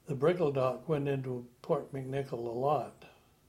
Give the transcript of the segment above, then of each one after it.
the Brickledock went into Port McNicoll a lot.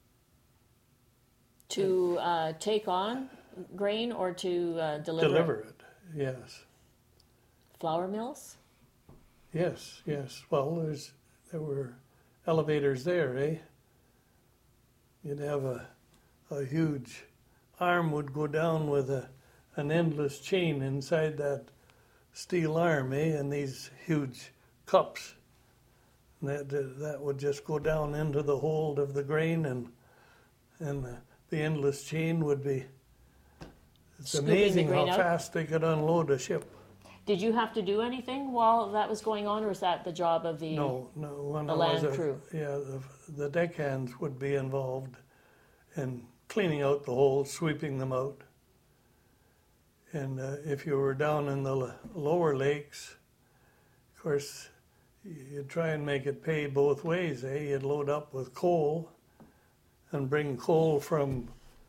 To take on grain or to deliver Deliver it, yes. Flour mills? Yes, yes. Well, there were elevators there, eh? You'd have a huge arm would go down with an endless chain inside that steel arm, eh? And these huge cups. And that would just go down into the hold of the grain, and the endless chain would be. It's Scooping the amazing grain how out? fast they could unload a ship. Did you have to do anything while that was going on, or was that the job of the... No, when The I was land crew. Yeah, the deckhands would be involved in cleaning out the holes, sweeping them out. And if you were down in the lower lakes, of course, you'd try and make it pay both ways, eh? You'd load up with coal and bring coal from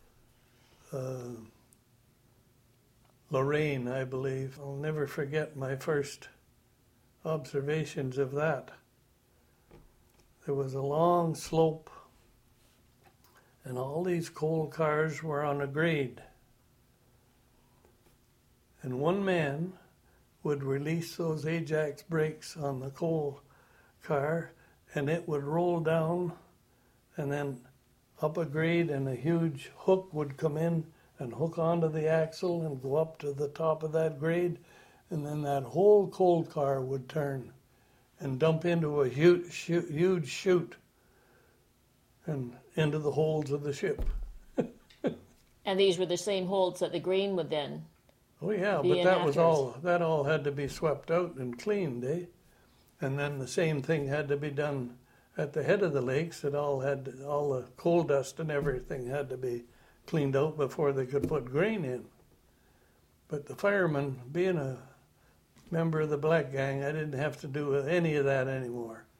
Lorraine, I believe. I'll never forget my first observations of that. There was a long slope, and all these coal cars were on a grade. And one man would release those Ajax brakes on the coal car, and it would roll down and then up a grade, and a huge hook would come in and hook onto the axle and go up to the top of that grade, and then that whole coal car would turn and dump into a huge chute and into the holds of the ship. And these were the same holds that the grain would then... Oh yeah, Be but in that all had to be swept out and cleaned, eh? And then the same thing had to be done at the head of the lakes. All the coal dust and everything had to be cleaned out before they could put grain in. But the fireman, being a member of the Black Gang, I didn't have to do any of that anymore.